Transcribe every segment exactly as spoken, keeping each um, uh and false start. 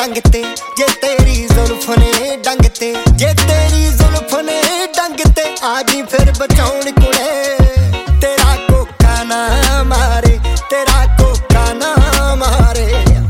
डंग ते जे तेरी जुल्फ ने डंग ते जे तेरी जुल्फ ने डंग ते आजी फिर बचाउण कुड़े तेरा कोका ना मारे तेरा कोका ना मारे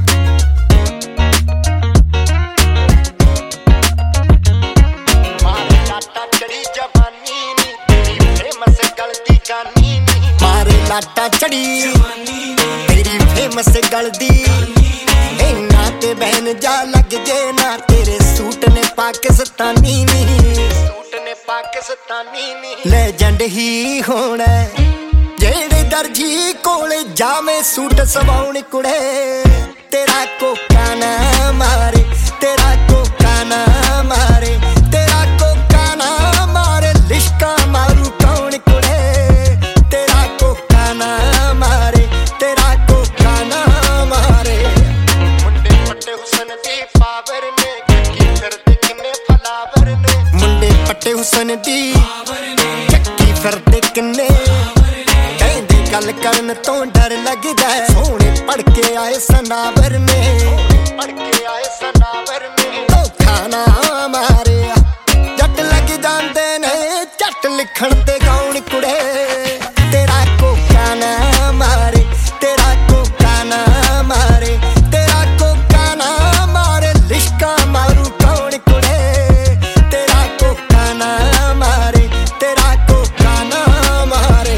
मारे लाटा चढ़ी जवानी नी तेरी फेमस गलती गानी नी मारे लाटा चढ़ी तेरी फेमस गलती इन्ना ते बहन जा लग जे ना तेरे सूट ने पाकिस्तानी नी सूट ने पाकिस्तानी नी लेजेंड ही होना जेड़े दर्जी कोले जावे सूट सवाउण कुड़े तेरा कोका ना मारे तेरा कोका ना मारे तेरा कोका ना मारे लिश्का मारू कौन कुड़े तेरा कोका ना मारे तेरा कोका ना मारे मुंडे पट्टे हुसन दी पावर ने चक्की फिरदे किन्ने फलावर ने मुंडे पट्टे हुसन दी चक्की फिरदे किन्ने गल करन तो डर लगदा है सोहणे पढ़ के आए सनावर ने पढ़ के आए सनावर ने धोखा ना मारे जट लग जांदे ने झट लिखण ते गाउण कुड़े तेरा कोका ना मारे तेरा कोका ना मारे तेरा कोका ना मारे लिश्का मारू कौन कुड़े तेरा कोका ना मारे तेरा कोका ना मारे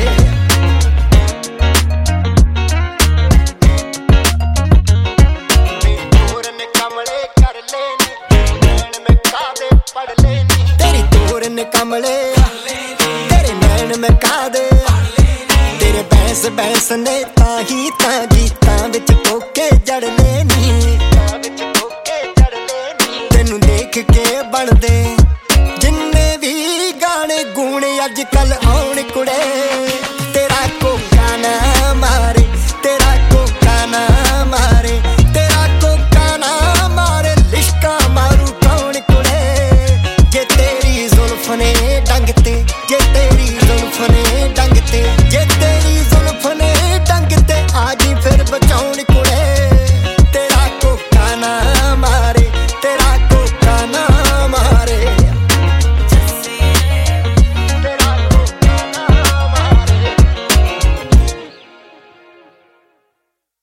कमले तेरे नैन में कादे तेरे बैंस बैंस ने ताही ता गीतां विच कोके जड़ लेनी तेनू देख के बनदे जिन्ने भी गाने गूणे अज कल आउण कुड़े।